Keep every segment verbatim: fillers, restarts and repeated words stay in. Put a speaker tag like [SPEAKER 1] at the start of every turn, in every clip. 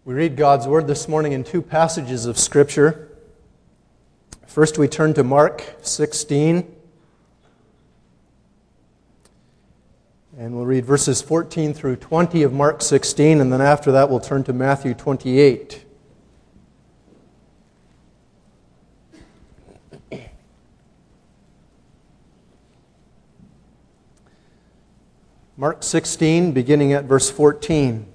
[SPEAKER 1] We read God's Word this morning in two passages of Scripture. First, we turn to Mark sixteen, and we'll read verses fourteen through twenty of Mark sixteen, and then after that we'll turn to Matthew twenty-eight. Mark sixteen, beginning at verse fourteen.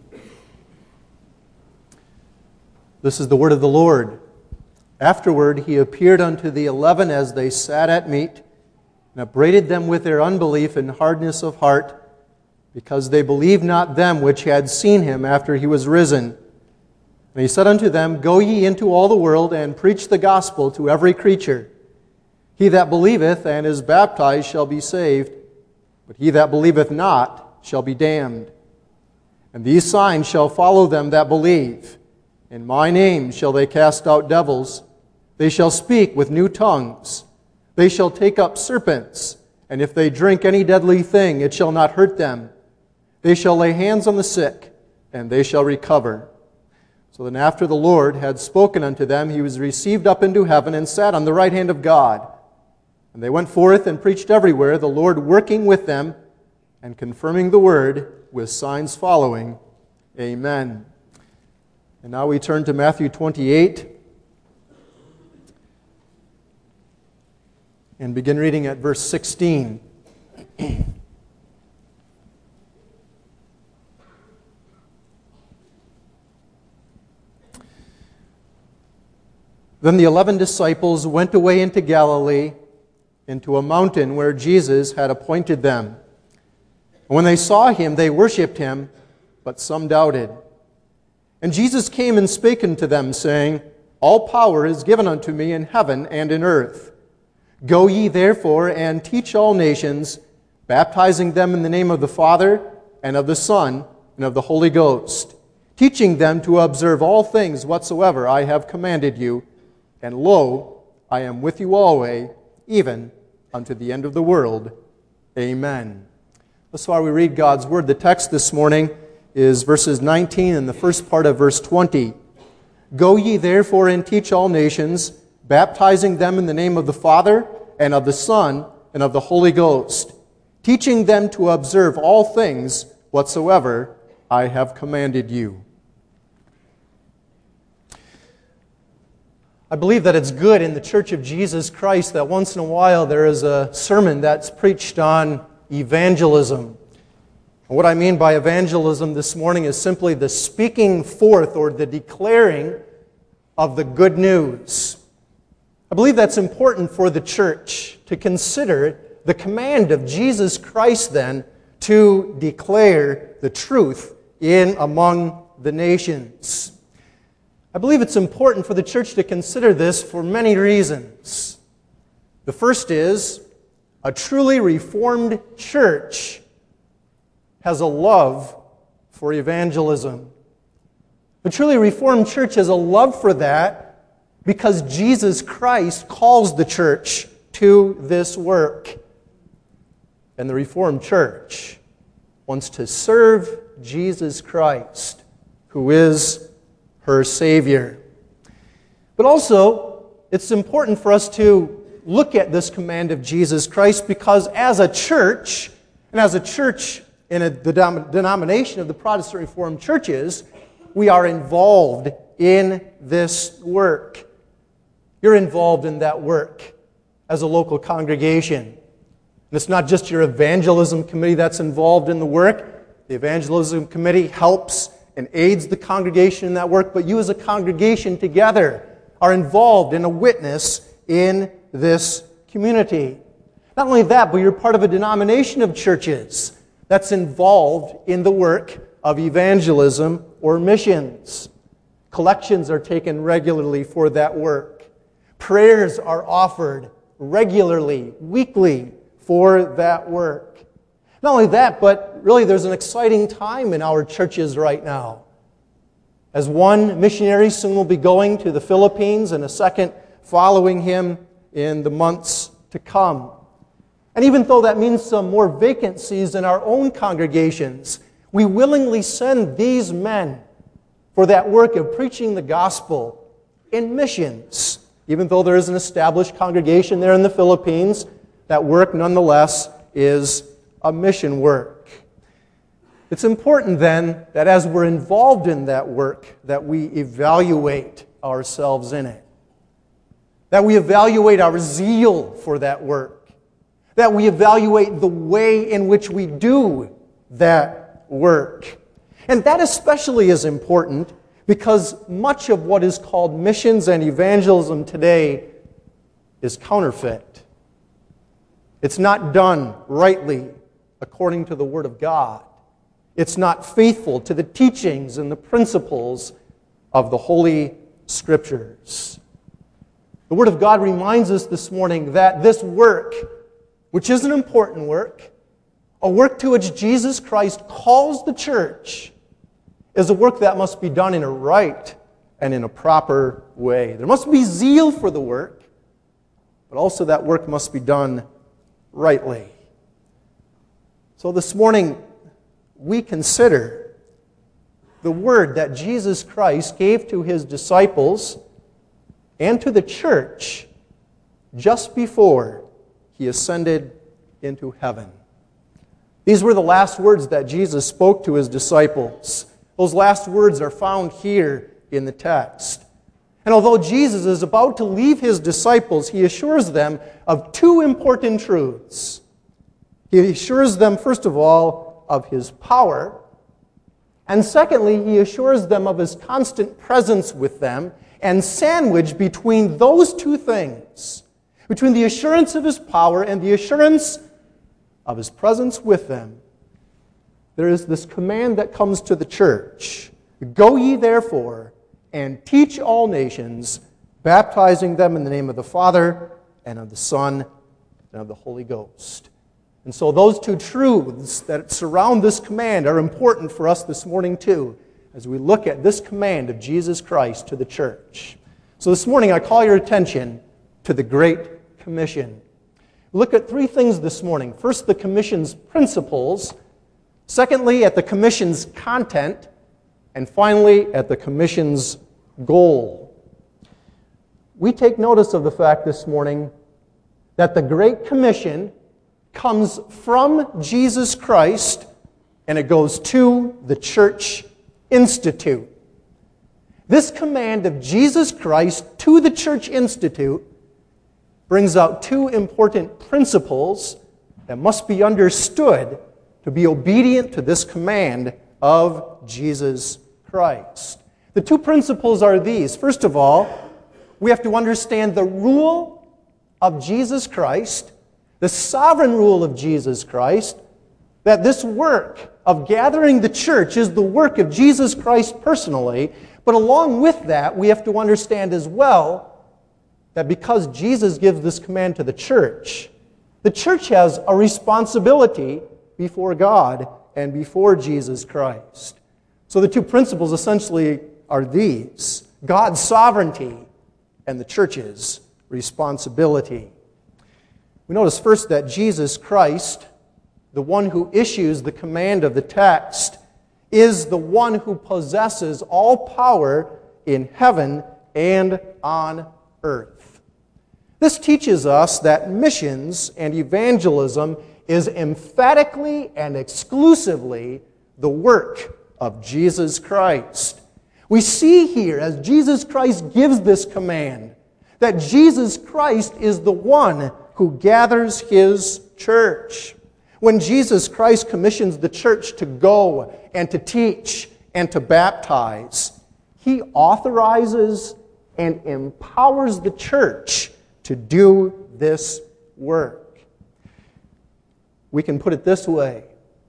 [SPEAKER 1] This is the word of the Lord. Afterward he appeared unto the eleven as they sat at meat, and upbraided them with their unbelief and hardness of heart, because they believed not them which had seen him after he was risen. And he said unto them, Go ye into all the world, and preach the gospel to every creature. He that believeth and is baptized shall be saved, but he that believeth not shall be damned. And these signs shall follow them that believe. In my name shall they cast out devils. They shall speak with new tongues. They shall take up serpents. And if they drink any deadly thing, it shall not hurt them. They shall lay hands on the sick, and they shall recover. So then after the Lord had spoken unto them, he was received up into heaven and sat on the right hand of God. And they went forth and preached everywhere, the Lord working with them and confirming the word with signs following. Amen. And now we turn to Matthew twenty-eight and begin reading at verse sixteen. Then the eleven disciples went away into Galilee, into a mountain where Jesus had appointed them. And when they saw him, they worshipped him, but some doubted. And Jesus came and spake unto them, saying, All power is given unto me in heaven and in earth. Go ye therefore and teach all nations, baptizing them in the name of the Father, and of the Son, and of the Holy Ghost, teaching them to observe all things whatsoever I have commanded you. And lo, I am with you always, even unto the end of the world. Amen. Thus far we read God's Word. The text this morning is verses nineteen and the first part of verse twenty. Go ye therefore and teach all nations, baptizing them in the name of the Father, and of the Son, and of the Holy Ghost, teaching them to observe all things whatsoever I have commanded you. I believe that it's good in the Church of Jesus Christ that once in a while there is a sermon that's preached on evangelism. What I mean by evangelism this morning is simply the speaking forth or the declaring of the good news. I believe that's important for the church to consider the command of Jesus Christ then to declare the truth in among the nations. I believe it's important for the church to consider this for many reasons. The first is, a truly reformed church has a love for evangelism. A truly reformed church has a love for that because Jesus Christ calls the church to this work. And the reformed church wants to serve Jesus Christ, who is her Savior. But also, it's important for us to look at this command of Jesus Christ because as a church, and as a church in a denomination of the Protestant Reformed churches, we are involved in this work. You're involved in that work as a local congregation. And it's not just your evangelism committee that's involved in the work. The evangelism committee helps and aids the congregation in that work, but you as a congregation together are involved in a witness in this community. Not only that, but you're part of a denomination of churches that's involved in the work of evangelism or missions. Collections are taken regularly for that work. Prayers are offered regularly, weekly, for that work. Not only that, but really there's an exciting time in our churches right now. As one missionary soon will be going to the Philippines and a second following him in the months to come. And even though that means some more vacancies in our own congregations, we willingly send these men for that work of preaching the gospel in missions. Even though there is an established congregation there in the Philippines, that work nonetheless is a mission work. It's important then that as we're involved in that work, that we evaluate ourselves in it. That we evaluate our zeal for that work. That we evaluate the way in which we do that work. And that especially is important because much of what is called missions and evangelism today is counterfeit. It's not done rightly according to the Word of God. It's not faithful to the teachings and the principles of the Holy Scriptures. The Word of God reminds us this morning that this work, which is an important work, a work to which Jesus Christ calls the church, is a work that must be done in a right and in a proper way. There must be zeal for the work, but also that work must be done rightly. So this morning, we consider the word that Jesus Christ gave to His disciples and to the church just before He ascended into heaven. These were the last words that Jesus spoke to His disciples. Those last words are found here in the text. And although Jesus is about to leave His disciples, He assures them of two important truths. He assures them, first of all, of His power, and secondly, He assures them of His constant presence with them, and sandwiched between those two things, between the assurance of His power and the assurance of His presence with them, there is this command that comes to the church. Go ye therefore and teach all nations, baptizing them in the name of the Father and of the Son and of the Holy Ghost. And so those two truths that surround this command are important for us this morning too, as we look at this command of Jesus Christ to the church. So this morning I call your attention to the Great Commission. Look at three things this morning. First, the Commission's principles. Secondly, at the Commission's content. And finally, at the Commission's goal. We take notice of the fact this morning that the Great Commission comes from Jesus Christ and it goes to the Church Institute. This command of Jesus Christ to the Church Institute brings out two important principles that must be understood to be obedient to this command of Jesus Christ. The two principles are these. First of all, we have to understand the rule of Jesus Christ, the sovereign rule of Jesus Christ, that this work of gathering the church is the work of Jesus Christ personally, but along with that, we have to understand as well that because Jesus gives this command to the church, the church has a responsibility before God and before Jesus Christ. So the two principles essentially are these: God's sovereignty and the church's responsibility. We notice first that Jesus Christ, the one who issues the command of the text, is the one who possesses all power in heaven and on earth. This teaches us that missions and evangelism is emphatically and exclusively the work of Jesus Christ. We see here, as Jesus Christ gives this command, that Jesus Christ is the one who gathers His church. When Jesus Christ commissions the church to go and to teach and to baptize, He authorizes and empowers the church to do this work. We can put it this way: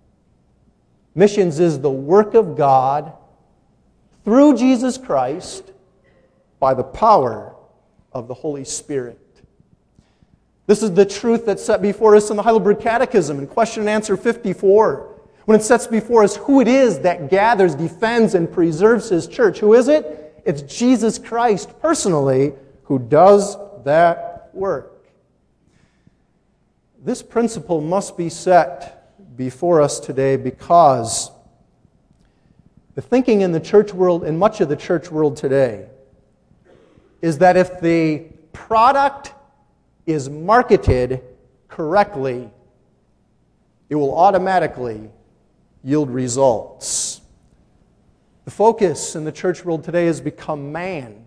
[SPEAKER 1] missions is the work of God through Jesus Christ by the power of the Holy Spirit. This is the truth that's set before us in the Heidelberg Catechism in question and answer fifty-four, when it sets before us who it is that gathers, defends, and preserves His church. Who is it? It's Jesus Christ personally who does that work. This principle must be set before us today because The thinking in the church world, in much of the church world today, is that if the product is marketed correctly, it will automatically yield results. The focus in the church world today has become man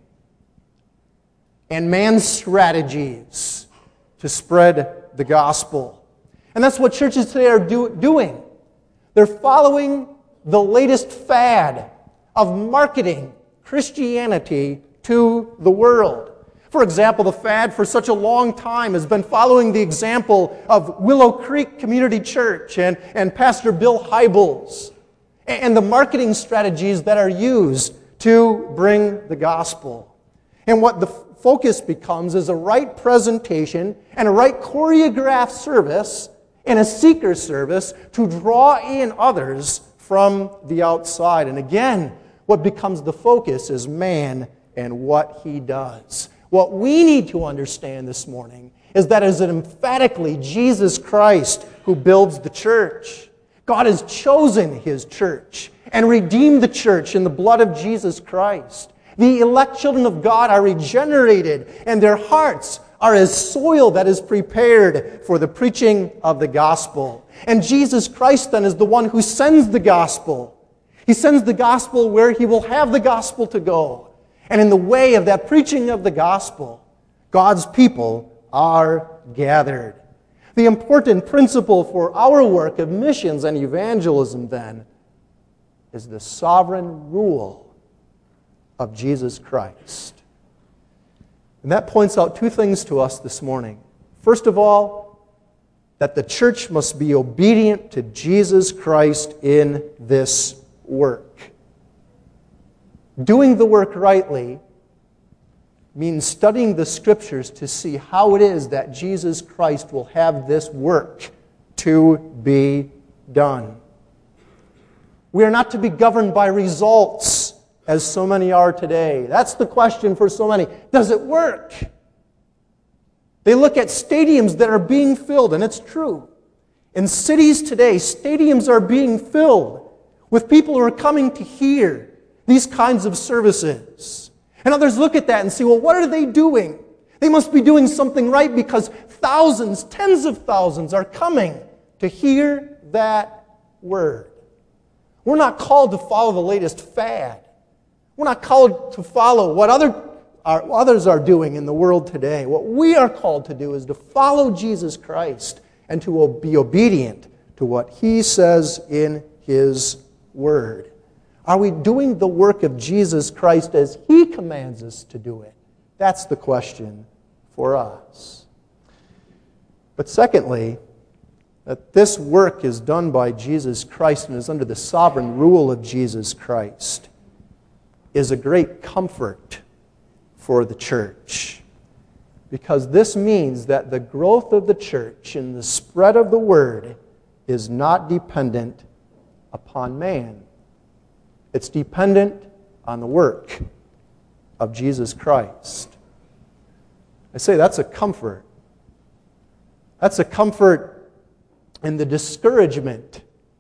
[SPEAKER 1] and man's strategies to spread the gospel. And that's what churches today are do- doing. They're following the latest fad of marketing Christianity to the world. For example, the fad for such a long time has been following the example of Willow Creek Community Church and, and Pastor Bill Hybels and the marketing strategies that are used to bring the gospel. And what the focus becomes is a right presentation and a right choreographed service and a seeker service to draw in others from the outside. And again, what becomes the focus is man and what he does. What we need to understand this morning is that it is emphatically Jesus Christ who builds the church. God has chosen His church and redeemed the church in the blood of Jesus Christ. The elect children of God are regenerated, and their hearts are as soil that is prepared for the preaching of the gospel. And Jesus Christ then is the one who sends the gospel. He sends the gospel where He will have the gospel to go. And in the way of that preaching of the gospel, God's people are gathered. The important principle for our work of missions and evangelism, then, is the sovereign rule of Jesus Christ. And that points out two things to us this morning. First of all, that the church must be obedient to Jesus Christ in this work. Doing the work rightly means studying the Scriptures to see how it is that Jesus Christ will have this work to be done. We are not to be governed by results, as so many are today. That's the question for so many. Does it work? They look at stadiums that are being filled, and it's true. In cities today, stadiums are being filled with people who are coming to hear these kinds of services. And others look at that and say, well, what are they doing? They must be doing something right because thousands, tens of thousands are coming to hear that word. We're not called to follow the latest fad. We're not called to follow what other, our, others are doing in the world today. What we are called to do is to follow Jesus Christ and to be obedient to what He says in His Word. Are we doing the work of Jesus Christ as He commands us to do it? That's the question for us. But secondly, that this work is done by Jesus Christ and is under the sovereign rule of Jesus Christ is a great comfort for the church. Because this means that the growth of the church and the spread of the word is not dependent upon man. It's dependent on the work of Jesus Christ. I say that's a comfort. That's a comfort in the discouragement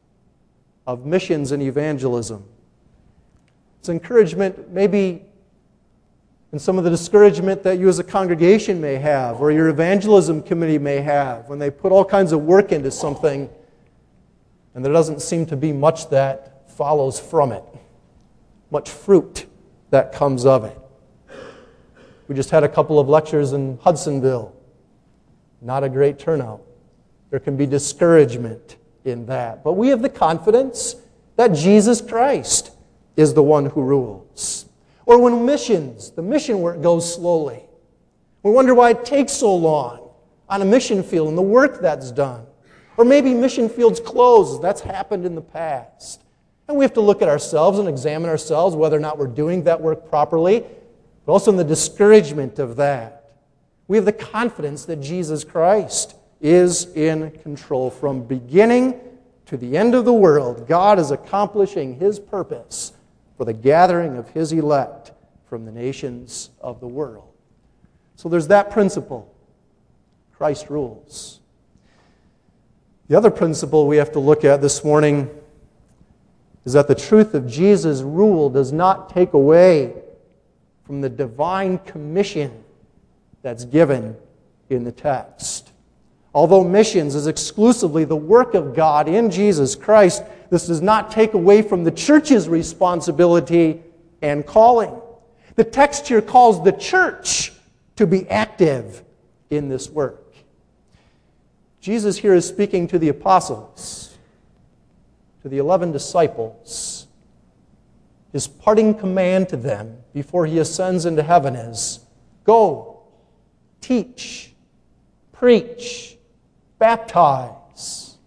[SPEAKER 1] of missions and evangelism. It's encouragement maybe in some of the discouragement that you as a congregation may have or your evangelism committee may have when they put all kinds of work into something and there doesn't seem to be much that follows from it, much fruit that comes of it. We just had a couple of lectures in Hudsonville. Not a great turnout. There can be discouragement in that. But we have the confidence that Jesus Christ is the one who rules. Or when missions, the mission work goes slowly. We wonder why it takes so long on a mission field and the work that's done. Or maybe mission fields close. That's happened in the past. And we have to look at ourselves and examine ourselves whether or not we're doing that work properly, but also in the discouragement of that. We have the confidence that Jesus Christ is in control. From beginning to the end of the world, God is accomplishing His purpose for the gathering of His elect from the nations of the world. So there's that principle. Christ rules. The other principle we have to look at this morning is that the truth of Jesus' rule does not take away from the divine commission that's given in the text. Although missions is exclusively the work of God in Jesus Christ, this does not take away from the church's responsibility and calling. The text here calls the church to be active in this work. Jesus here is speaking to the apostles, to the eleven disciples. His parting command to them before he ascends into heaven is, go, teach, preach, baptize.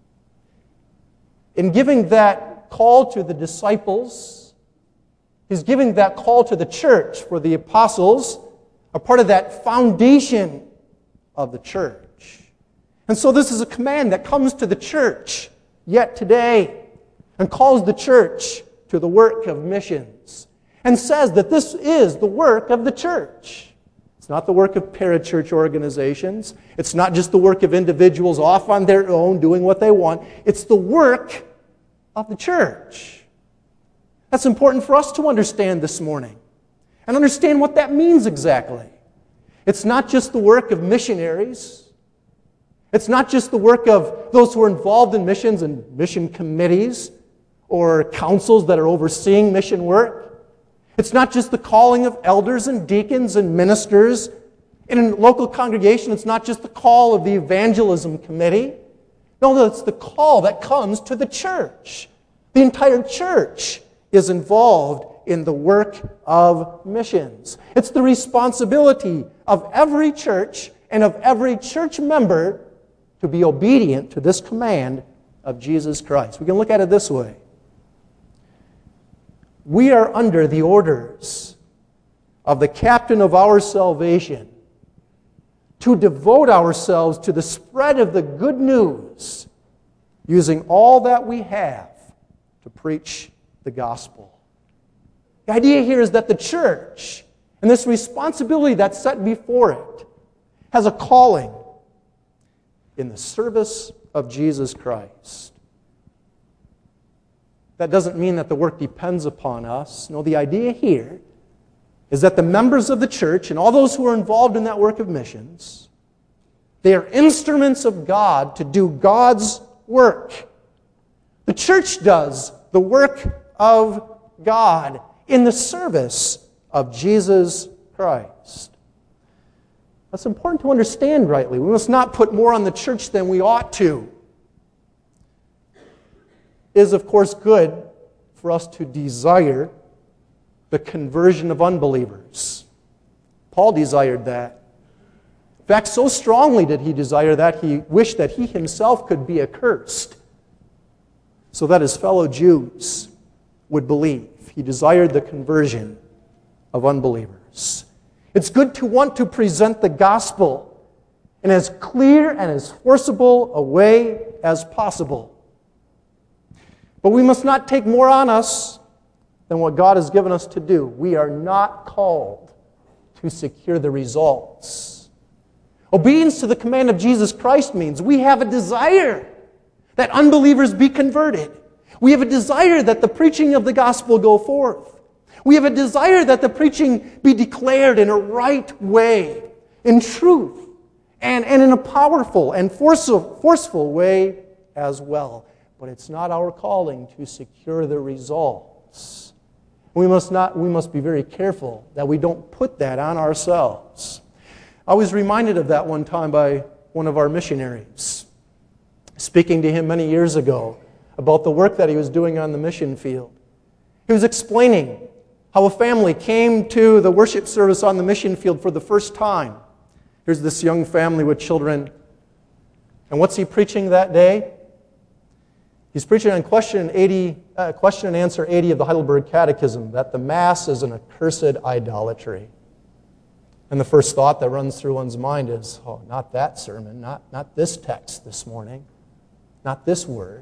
[SPEAKER 1] In giving that call to the disciples, he's giving that call to the church, for the apostles are part of that foundation of the church. And so this is a command that comes to the church yet today and calls the church to the work of missions and says that this is the work of the church. It's not the work of parachurch organizations. It's not just the work of individuals off on their own doing what they want. It's the work of the church. That's important for us to understand this morning and understand what that means exactly. It's not just the work of missionaries. It's not just the work of those who are involved in missions and mission committees or councils that are overseeing mission work. It's not just the calling of elders and deacons and ministers. In a local congregation, it's not just the call of the evangelism committee. No, it's the call that comes to the church. The entire church is involved in the work of missions. It's the responsibility of every church and of every church member to be obedient to this command of Jesus Christ. We can look at it this way. We are under the orders of the captain of our salvation to devote ourselves to the spread of the good news, using all that we have to preach the gospel. The idea here is that the church, and this responsibility that's set before it, has a calling in the service of Jesus Christ. That doesn't mean that the work depends upon us. No, the idea here is that the members of the church and all those who are involved in that work of missions, they are instruments of God to do God's work. The church does the work of God in the service of Jesus Christ. That's important to understand rightly. We must not put more on the church than we ought to. It is, of course, good for us to desire the conversion of unbelievers. Paul desired that. In fact, so strongly did he desire that, he wished that he himself could be accursed so that his fellow Jews would believe. He desired the conversion of unbelievers. It's good to want to present the gospel in as clear and as forcible a way as possible. But we must not take more on us than what God has given us to do. We are not called to secure the results. Obedience to the command of Jesus Christ means we have a desire that unbelievers be converted. We have a desire that the preaching of the gospel go forth. We have a desire that the preaching be declared in a right way, in truth, and, and in a powerful and forceful, forceful way as well. But it's not our calling to secure the results. We must not. We must be very careful that we don't put that on ourselves. I was reminded of that one time by one of our missionaries, speaking to him many years ago about the work that he was doing on the mission field. He was explaining how a family came to the worship service on the mission field for the first time. Here's this young family with children. And what's he preaching that day? He's preaching on question, eighty, uh, question and answer eighty of the Heidelberg Catechism, that the Mass is an accursed idolatry. And the first thought that runs through one's mind is, oh, not that sermon, not, not this text this morning, not this word.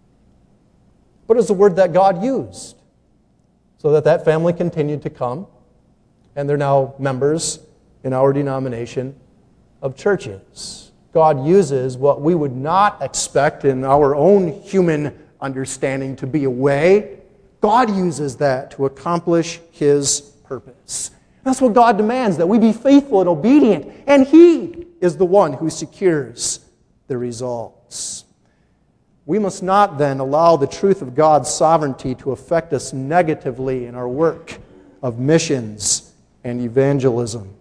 [SPEAKER 1] But it's the word that God used, so that that family continued to come, and they're now members in our denomination of churches. God uses what we would not expect in our own human understanding to be a way God uses that to accomplish His purpose. That's what God demands, that we be faithful and obedient, and He is the one who secures the results. We must not then allow the truth of God's sovereignty to affect us negatively in our work of missions and evangelism.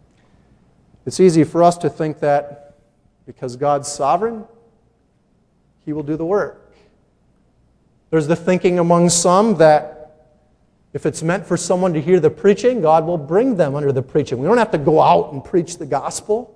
[SPEAKER 1] It's easy for us to think that because God's sovereign, He will do the work. There's the thinking among some that if it's meant for someone to hear the preaching, God will bring them under the preaching. We don't have to go out and preach the gospel.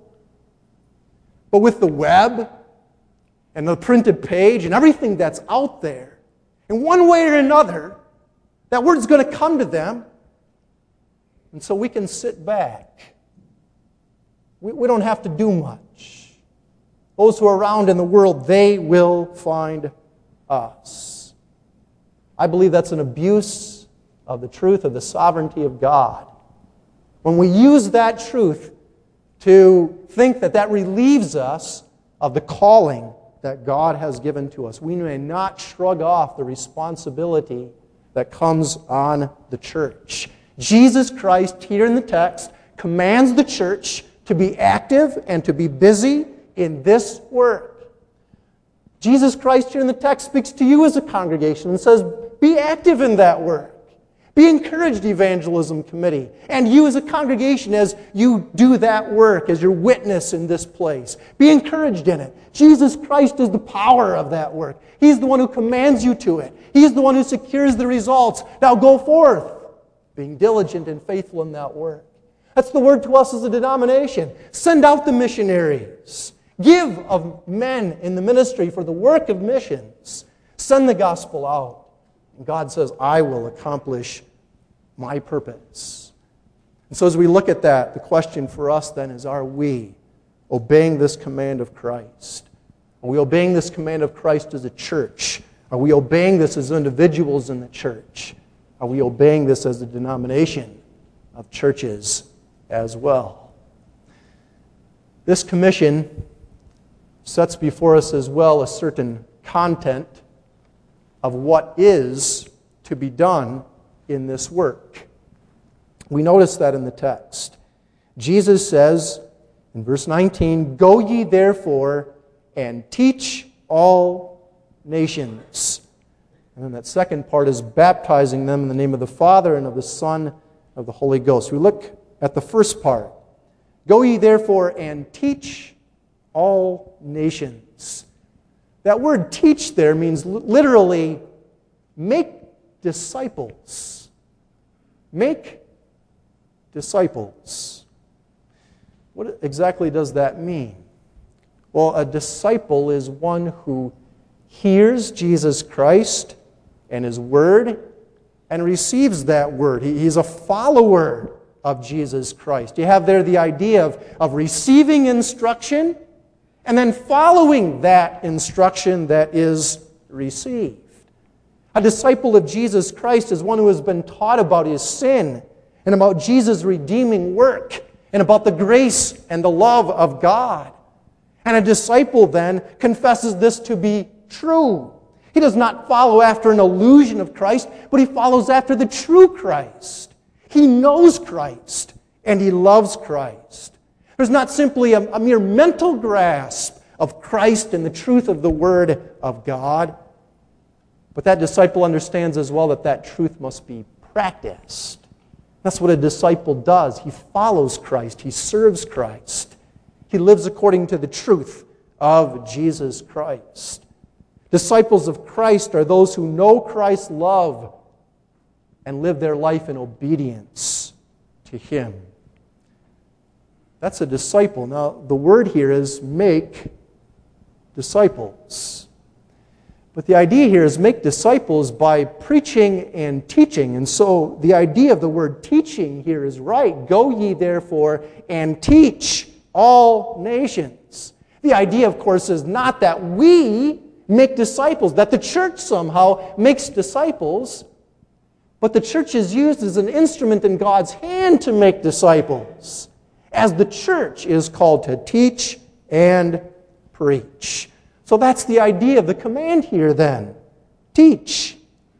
[SPEAKER 1] But with the web and the printed page and everything that's out there, in one way or another, that word's going to come to them. And so we can sit back. We, we don't have to do much. Those who are around in the world, they will find us. I believe that's an abuse of the truth of the sovereignty of God. When we use that truth to think that that relieves us of the calling that God has given to us, we may not shrug off the responsibility that comes on the church. Jesus Christ, here in the text, commands the church to be active and to be busy in this work. Jesus Christ, here in the text, speaks to you as a congregation and says, be active in that work. Be encouraged, Evangelism Committee, and you as a congregation as you do that work, as your witness in this place. Be encouraged in it. Jesus Christ is the power of that work. He's the one who commands you to it. He's the one who secures the results. Now go forth, being diligent and faithful in that work. That's the word to us as a denomination. Send out the missionaries. Give of men in the ministry for the work of missions. Send the gospel out. And God says, I will accomplish my purpose. And so as we look at that, the question for us then is, are we obeying this command of Christ? Are we obeying this command of Christ as a church? Are we obeying this as individuals in the church? Are we obeying this as a denomination of churches as well? This commission sets before us as well a certain content of what is to be done in this work. We notice that in the text. Jesus says in verse nineteen, "Go ye therefore and teach all nations." And then that second part is baptizing them in the name of the Father and of the Son and of the Holy Ghost. We look at the first part. "Go ye therefore and teach all nations." That word teach there means literally make disciples. Make disciples. What exactly does that mean? Well, a disciple is one who hears Jesus Christ and His Word and receives that Word. He's a follower of Jesus Christ. You have there the idea of, of receiving instruction and then following that instruction that is received. A disciple of Jesus Christ is one who has been taught about his sin and about Jesus' redeeming work and about the grace and the love of God. And a disciple then confesses this to be true. He does not follow after an illusion of Christ, but he follows after the true Christ. He knows Christ and he loves Christ. There's not simply a, a mere mental grasp of Christ and the truth of the Word of God, but that disciple understands as well that that truth must be practiced. That's what a disciple does. He follows Christ. He serves Christ. He lives according to the truth of Jesus Christ. Disciples of Christ are those who know Christ's love and live their life in obedience to Him. That's a disciple. Now, the word here is make disciples. But the idea here is make disciples by preaching and teaching. And so the idea of the word teaching here is right. Go ye therefore and teach all nations. The idea, of course, is not that we make disciples, that the church somehow makes disciples, but the church is used as an instrument in God's hand to make disciples, as the church is called to teach and preach. So that's the idea of the command here then. Teach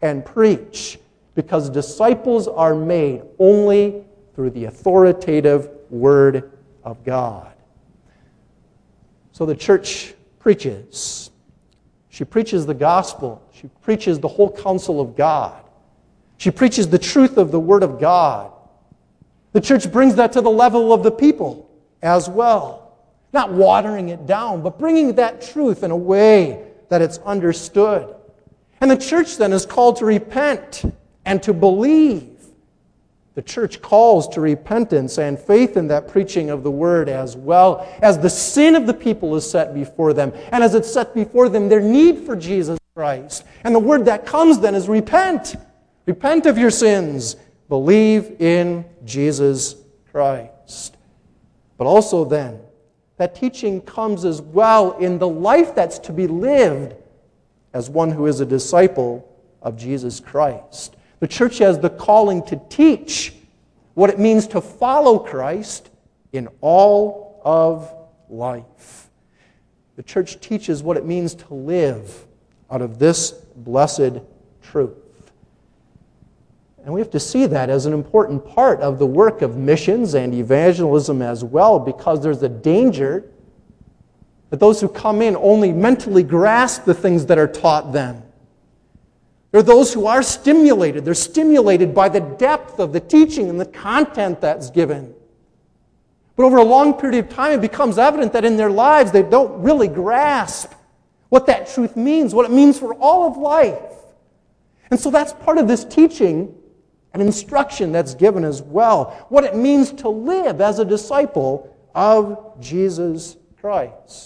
[SPEAKER 1] and preach, because disciples are made only through the authoritative Word of God. So the church preaches. She preaches the gospel. She preaches the whole counsel of God. She preaches the truth of the Word of God. The church brings that to the level of the people as well. Not watering it down, but bringing that truth in a way that it's understood. And the church then is called to repent and to believe. The church calls to repentance and faith in that preaching of the Word, as well as the sin of the people is set before them. And as it's set before them, their need for Jesus Christ. And the word that comes then is repent. Repent of your sins. Believe in Jesus Christ. But also then, that teaching comes as well in the life that's to be lived as one who is a disciple of Jesus Christ. The church has the calling to teach what it means to follow Christ in all of life. The church teaches what it means to live out of this blessed truth. And we have to see that as an important part of the work of missions and evangelism as well, because there's a danger that those who come in only mentally grasp the things that are taught them. There are those who are stimulated. They're stimulated by the depth of the teaching and the content that's given. But over a long period of time, it becomes evident that in their lives they don't really grasp what that truth means, what it means for all of life. And so that's part of this teaching and instruction that's given as well, what it means to live as a disciple of Jesus Christ.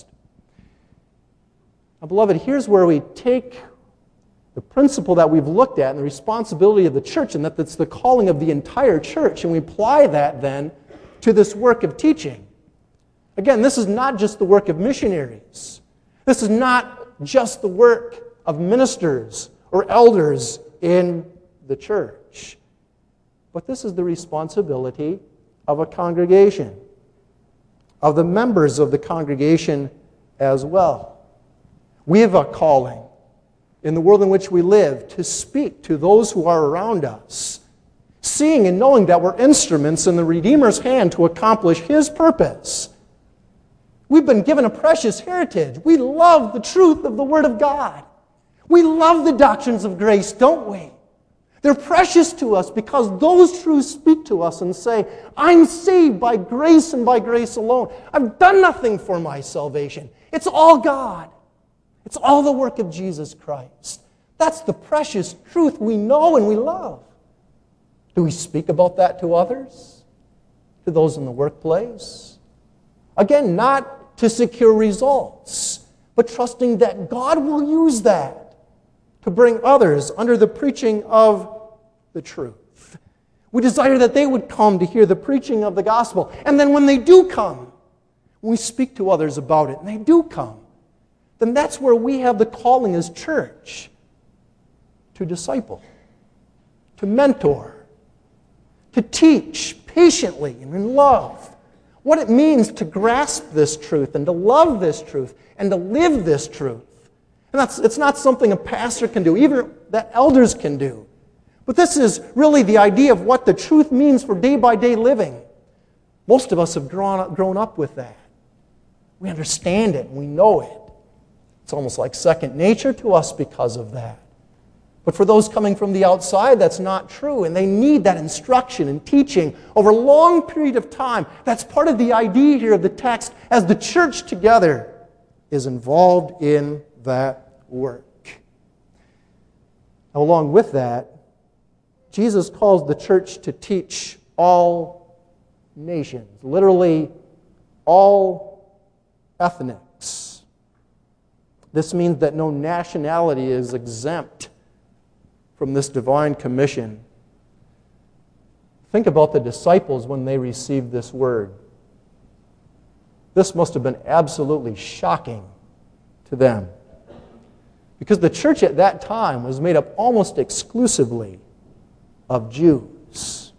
[SPEAKER 1] Now, beloved, here's where we take the principle that we've looked at and the responsibility of the church, and that it's the calling of the entire church, and we apply that then to this work of teaching. Again, this is not just the work of missionaries. This is not just the work of ministers or elders in the church. But this is the responsibility of a congregation, of the members of the congregation as well. We have a calling in the world in which we live to speak to those who are around us, seeing and knowing that we're instruments in the Redeemer's hand to accomplish His purpose. We've been given a precious heritage. We love the truth of the Word of God. We love the doctrines of grace, don't we? They're precious to us because those truths speak to us and say, I'm saved by grace and by grace alone. I've done nothing for my salvation. It's all God. It's all the work of Jesus Christ. That's the precious truth we know and we love. Do we speak about that to others? To those in the workplace? Again, not to secure results, but trusting that God will use that to bring others under the preaching of the truth. We desire that they would come to hear the preaching of the gospel. And then when they do come, when we speak to others about it, and they do come, then that's where we have the calling as church to disciple, to mentor, to teach patiently and in love what it means to grasp this truth and to love this truth and to live this truth. And that's, it's not something a pastor can do, even that elders can do. But this is really the idea of what the truth means for day-by-day living. Most of us have grown up, grown up with that. We understand it and we know it. It's almost like second nature to us because of that. But for those coming from the outside, that's not true, and they need that instruction and teaching over a long period of time. That's part of the idea here of the text, as the church together is involved in that work. Now, along with that, Jesus calls the church to teach all nations, literally all ethnics. This means that no nationality is exempt from this divine commission. Think about the disciples when they received this word. This must have been absolutely shocking to them, because the church at that time was made up almost exclusively of Jews.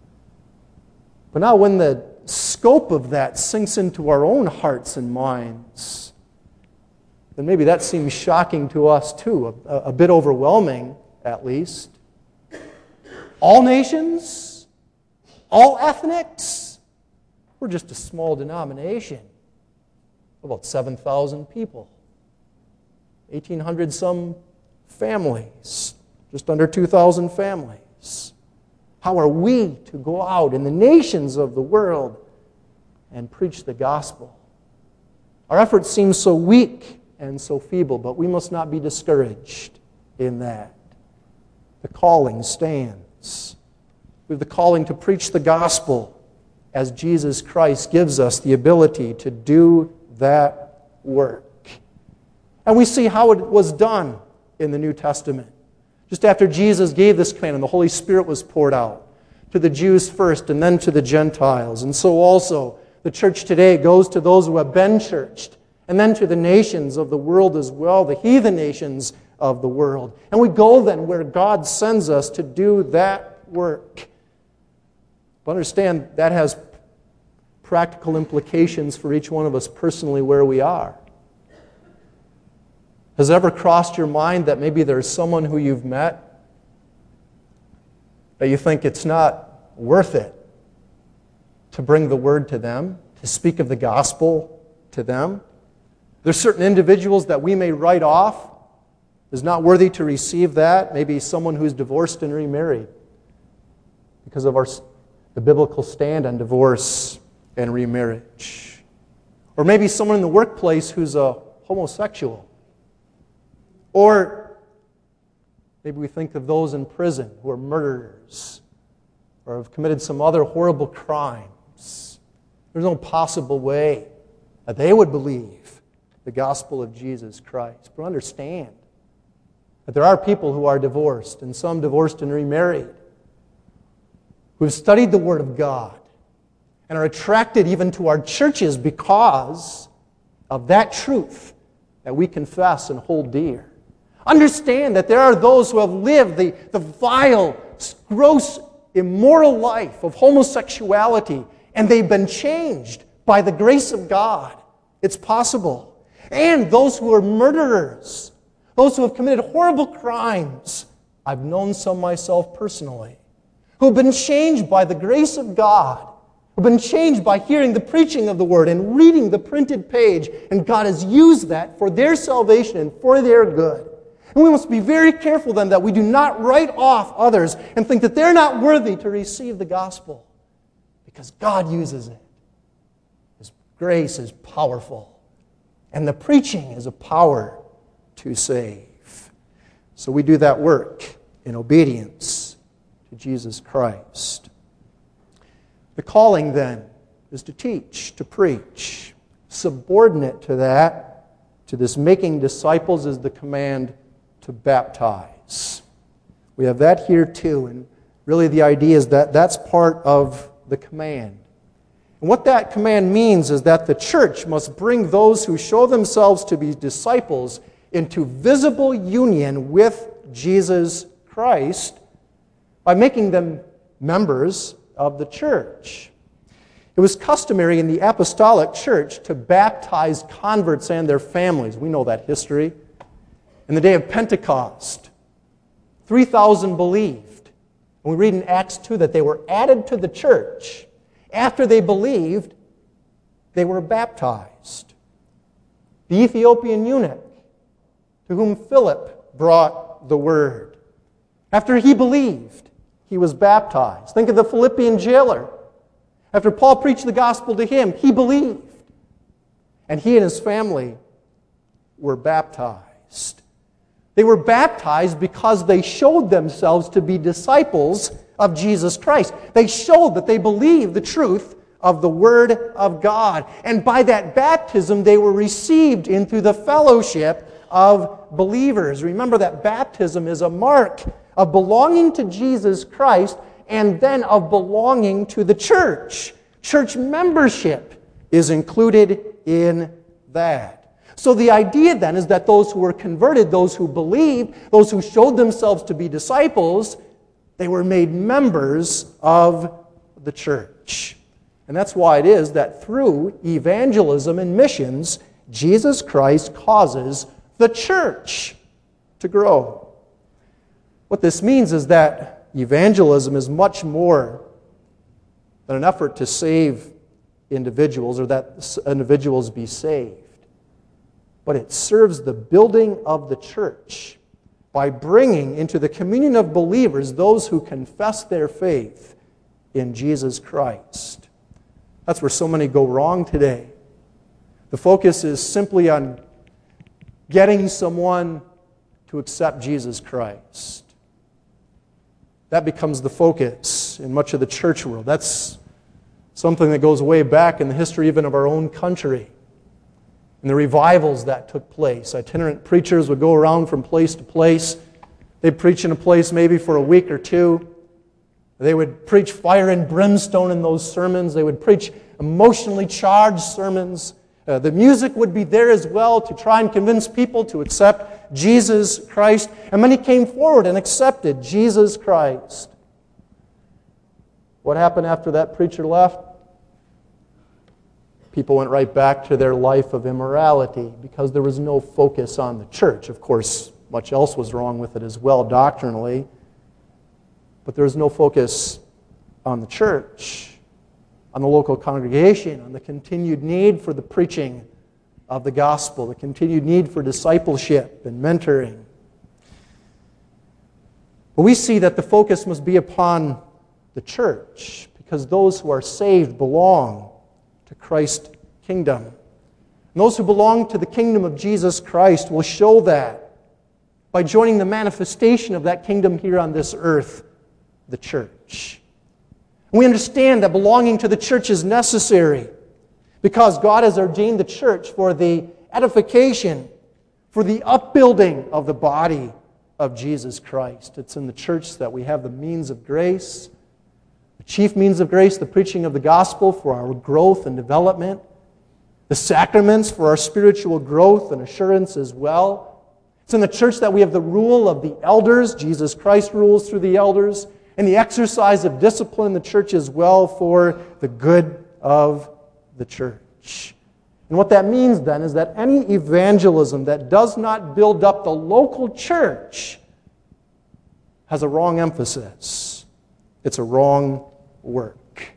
[SPEAKER 1] But now when the scope of that sinks into our own hearts and minds, then maybe that seems shocking to us too, a, a bit overwhelming at least. All nations, all ethnics. We're just a small denomination, about seven thousand people, eighteen hundred some families, just under two thousand families. How are we to go out in the nations of the world and preach the gospel? Our efforts seem so weak and so feeble, but we must not be discouraged in that. The calling stands. We have the calling to preach the gospel as Jesus Christ gives us the ability to do that work. And we see how it was done in the New Testament. Just after Jesus gave this command and the Holy Spirit was poured out to the Jews first and then to the Gentiles. And so also the church today goes to those who have been churched and then to the nations of the world as well, the heathen nations of the world. And we go then where God sends us to do that work. But understand that has practical implications for each one of us personally where we are. Has it ever crossed your mind that maybe there's someone who you've met that you think it's not worth it to bring the word to them, to speak of the gospel to them? There's certain individuals that we may write off as not worthy to receive that. Maybe someone who's divorced and remarried because of our, the biblical stand on divorce and remarriage. Or maybe someone in the workplace who's a homosexual. Or maybe we think of those in prison who are murderers or have committed some other horrible crimes. There's no possible way that they would believe the gospel of Jesus Christ. But understand that there are people who are divorced, and some divorced and remarried, who have studied the Word of God and are attracted even to our churches because of that truth that we confess and hold dear. Understand that there are those who have lived the, the vile, gross, immoral life of homosexuality, and they've been changed by the grace of God. It's possible. And those who are murderers, those who have committed horrible crimes. I've known some myself personally, who have been changed by the grace of God, who have been changed by hearing the preaching of the Word and reading the printed page, and God has used that for their salvation and for their good. And we must be very careful then that we do not write off others and think that they're not worthy to receive the gospel, because God uses it. His grace is powerful, and the preaching is a power to save. So we do that work in obedience to Jesus Christ. The calling then is to teach, to preach. Subordinate to that, to this making disciples, is the command to baptize. We have that here too, and really the idea is that that's part of the command. And what that command means is that the church must bring those who show themselves to be disciples into visible union with Jesus Christ by making them members of the church. It was customary in the apostolic church to baptize converts and their families. We know that history. In the day of Pentecost, three thousand believed. And we read in Acts two that they were added to the church. After they believed, they were baptized. The Ethiopian eunuch, to whom Philip brought the word, after he believed, he was baptized. Think of the Philippian jailer. After Paul preached the gospel to him, he believed. And he and his family were baptized. They were baptized because they showed themselves to be disciples of Jesus Christ. They showed that they believed the truth of the Word of God. And by that baptism, they were received into the fellowship of believers. Remember that baptism is a mark of belonging to Jesus Christ and then of belonging to the church. Church membership is included in that. So the idea then is that those who were converted, those who believed, those who showed themselves to be disciples, they were made members of the church. And that's why it is that through evangelism and missions, Jesus Christ causes the church to grow. What this means is that evangelism is much more than an effort to save individuals or that individuals be saved. But it serves the building of the church by bringing into the communion of believers those who confess their faith in Jesus Christ. That's where so many go wrong today. The focus is simply on getting someone to accept Jesus Christ. That becomes the focus in much of the church world. That's something that goes way back in the history even of our own country. And the revivals that took place. Itinerant preachers would go around from place to place. They'd preach in a place maybe for a week or two. They would preach fire and brimstone in those sermons. They would preach emotionally charged sermons. Uh, the music would be there as well to try and convince people to accept Jesus Christ. And many came forward and accepted Jesus Christ. What happened after that preacher left? People went right back to their life of immorality because there was no focus on the church. Of course, much else was wrong with it as well doctrinally, but there was no focus on the church, on the local congregation, on the continued need for the preaching of the gospel, the continued need for discipleship and mentoring. But we see that the focus must be upon the church because those who are saved belong to Christ's kingdom. And those who belong to the kingdom of Jesus Christ will show that by joining the manifestation of that kingdom here on this earth, the church. And we understand that belonging to the church is necessary because God has ordained the church for the edification, for the upbuilding of the body of Jesus Christ. It's in the church that we have the means of grace, chief means of grace, the preaching of the gospel for our growth and development, the sacraments for our spiritual growth and assurance as well. It's in the church that we have the rule of the elders. Jesus Christ rules through the elders, and the exercise of discipline in the church as well for the good of the church. And what that means then is that any evangelism that does not build up the local church has a wrong emphasis. It's a wrong work.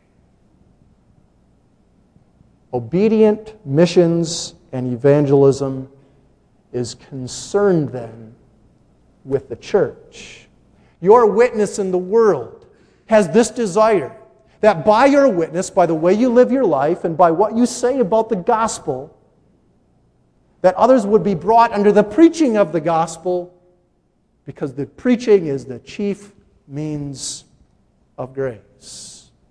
[SPEAKER 1] Obedient missions and evangelism is concerned then with the church. Your witness in the world has this desire that by your witness, by the way you live your life and by what you say about the gospel, that others would be brought under the preaching of the gospel because the preaching is the chief means of grace.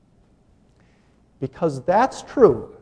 [SPEAKER 1] Because that's true,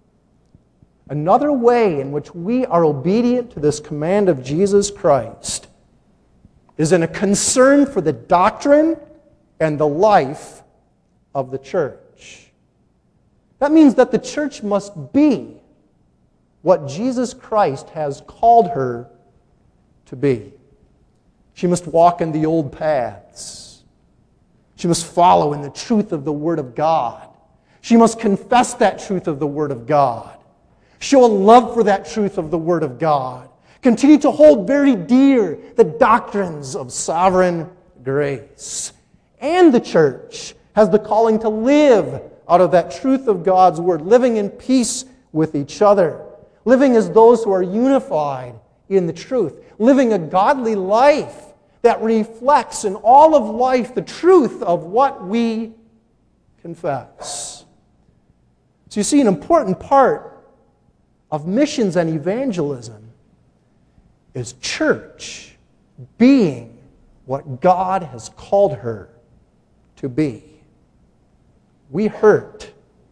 [SPEAKER 1] another way in which we are obedient to this command of Jesus Christ is in a concern for the doctrine and the life of the church. That means that the church must be what Jesus Christ has called her to be. She must walk in the old paths. She must follow in the truth of the Word of God. She must confess that truth of the Word of God. Show a love for that truth of the Word of God. Continue to hold very dear the doctrines of sovereign grace. And the church has the calling to live out of that truth of God's Word, living in peace with each other, living as those who are unified in the truth, living a godly life that reflects in all of life the truth of what we confess. So you see, an important part of missions and evangelism is church being what God has called her to be. We hurt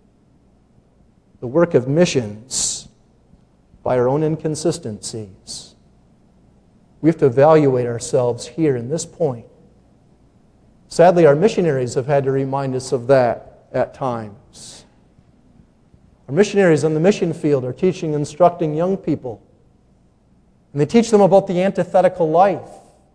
[SPEAKER 1] the work of missions by our own inconsistencies. We have to evaluate ourselves here in this point. Sadly, our missionaries have had to remind us of that at times. Our missionaries on the mission field are teaching and instructing young people. And they teach them about the antithetical life.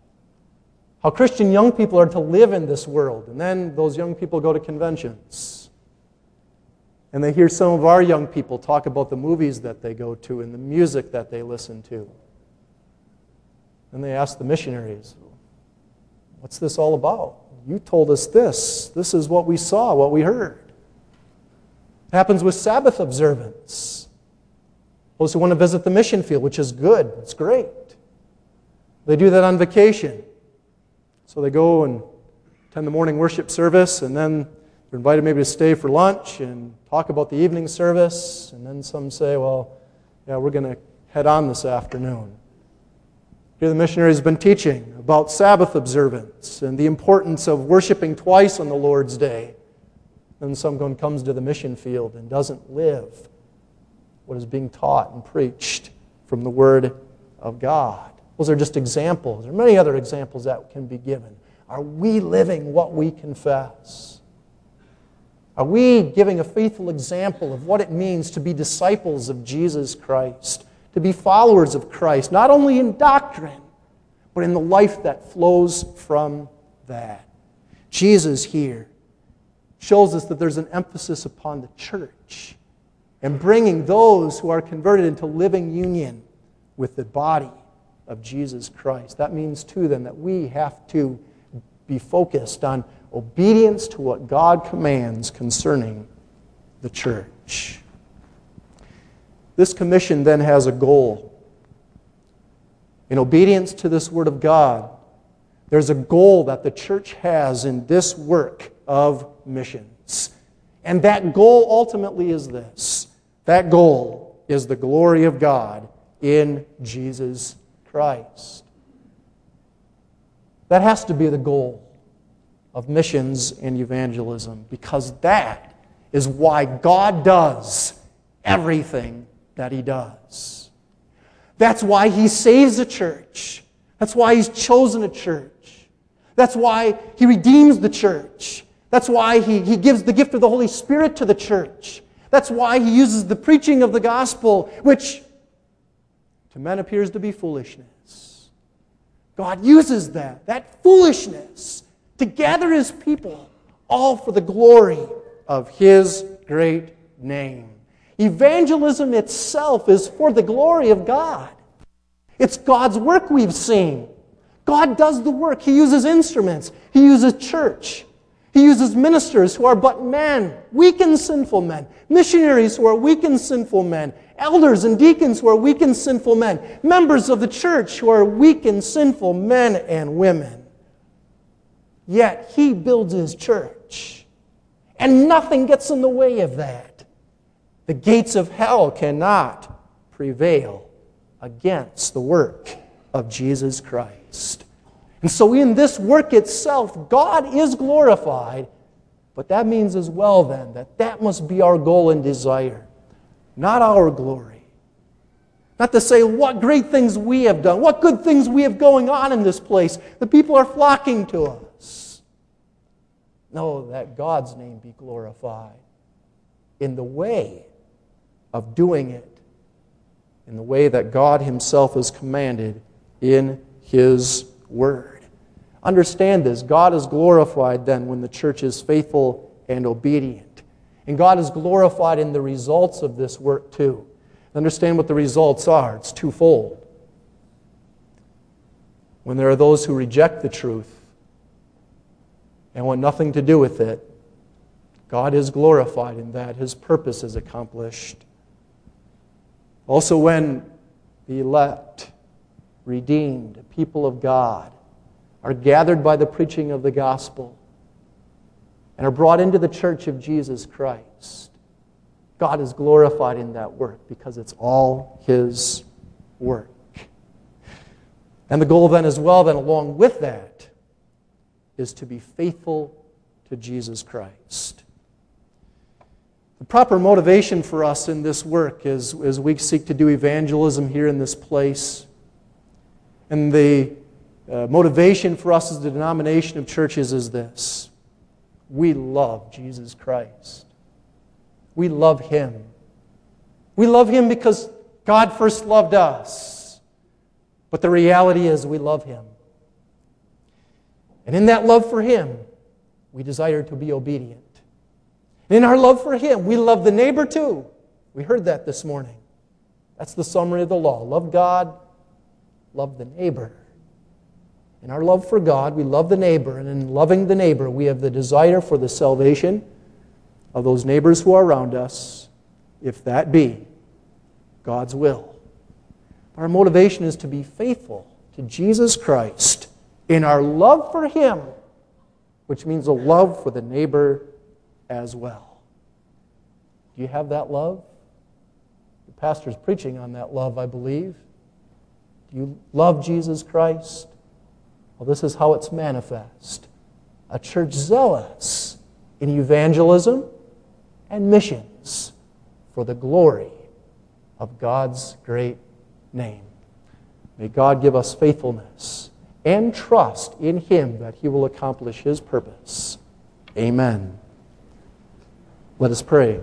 [SPEAKER 1] How Christian young people are to live in this world. And then those young people go to conventions. And they hear some of our young people talk about the movies that they go to and the music that they listen to. And they ask the missionaries, What's this all about? You told us this. This is what we saw, what we heard. It happens with Sabbath observance. Those who want to visit the mission field, which is good. It's great. They do that on vacation. So they go and attend the morning worship service, and then they're invited maybe to stay for lunch and talk about the evening service. And then some say, well, yeah, we're going to head on this afternoon. Here the missionary has been teaching about Sabbath observance and the importance of worshiping twice on the Lord's Day. Then someone comes to the mission field and doesn't live what is being taught and preached from the Word of God. Those are just examples. There are many other examples that can be given. Are we living what we confess? Are we giving a faithful example of what it means to be disciples of Jesus Christ, to be followers of Christ, not only in doctrine, but in the life that flows from that? Jesus here shows us that there's an emphasis upon the church and bringing those who are converted into living union with the body of Jesus Christ. That means, too, then, that we have to be focused on obedience to what God commands concerning the church. This commission then has a goal. In obedience to this Word of God, there's a goal that the church has in this work of missions. And that goal ultimately is this. That goal is the glory of God in Jesus Christ. That has to be the goal of missions and evangelism, because that is why God does everything that He does. That's why He saves a church. That's why He's chosen a church. That's why He redeems the church. That's why He, he gives the gift of the Holy Spirit to the church. That's why He uses the preaching of the gospel, which to men appears to be foolishness. God uses that, that foolishness, to gather His people, all for the glory of His great name. Evangelism itself is for the glory of God. It's God's work we've seen. God does the work. He uses instruments. He uses church. He uses ministers who are but men, weak and sinful men. Missionaries who are weak and sinful men. Elders and deacons who are weak and sinful men. Members of the church who are weak and sinful men and women. Yet He builds His church. And nothing gets in the way of that. The gates of hell cannot prevail against the work of Jesus Christ. And so in this work itself, God is glorified. But that means as well then that that must be our goal and desire. Not our glory. Not to say what great things we have done, what good things we have going on in this place. The people are flocking to us. No, that God's name be glorified in the way of doing it, in the way that God Himself has commanded in His Word. Understand this. God is glorified then when the church is faithful and obedient. And God is glorified in the results of this work too. Understand what the results are. It's twofold. When there are those who reject the truth and want nothing to do with it, God is glorified in that. His purpose is accomplished. Also when the elect, redeemed people of God are gathered by the preaching of the gospel and are brought into the church of Jesus Christ, God is glorified in that work because it's all His work. And the goal then as well, then along with that, is to be faithful to Jesus Christ. The proper motivation for us in this work as, as we seek to do evangelism here in this place, and the uh, motivation for us as the denomination of churches is this. We love Jesus Christ. We love Him. We love Him because God first loved us. But the reality is we love Him. And in that love for Him, we desire to be obedient. And in our love for Him, we love the neighbor too. We heard that this morning. That's the summary of the law. Love God, love the neighbor. In our love for God, we love the neighbor, and in loving the neighbor, we have the desire for the salvation of those neighbors who are around us, if that be God's will. Our motivation is to be faithful to Jesus Christ in our love for Him, which means a love for the neighbor as well. Do you have that love? The pastor's preaching on that love, I believe. Do you love Jesus Christ? Well, this is how it's manifest. A church zealous in evangelism and missions for the glory of God's great name. May God give us faithfulness and trust in Him that He will accomplish His purpose. Amen. Let us pray.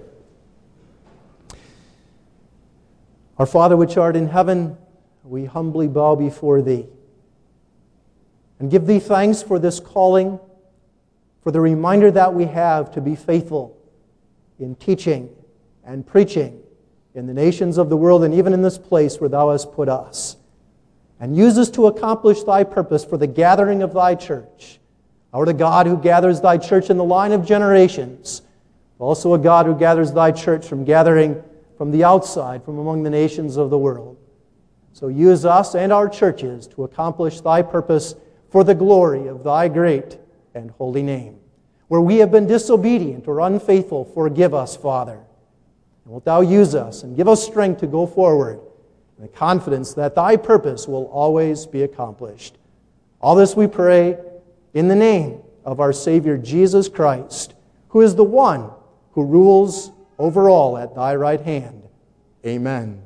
[SPEAKER 1] Our Father which art in heaven, we humbly bow before Thee and give Thee thanks for this calling, for the reminder that we have to be faithful in teaching and preaching in the nations of the world and even in this place where Thou hast put us. And use us to accomplish Thy purpose for the gathering of Thy church. Thou art a God who gathers Thy church in the line of generations, also a God who gathers Thy church from gathering from the outside, from among the nations of the world. So use us and our churches to accomplish Thy purpose for the glory of Thy great and holy name. Where we have been disobedient or unfaithful, forgive us, Father. And wilt Thou use us and give us strength to go forward in the confidence that Thy purpose will always be accomplished. All this we pray in the name of our Savior Jesus Christ, who is the one who rules over all at Thy right hand. Amen.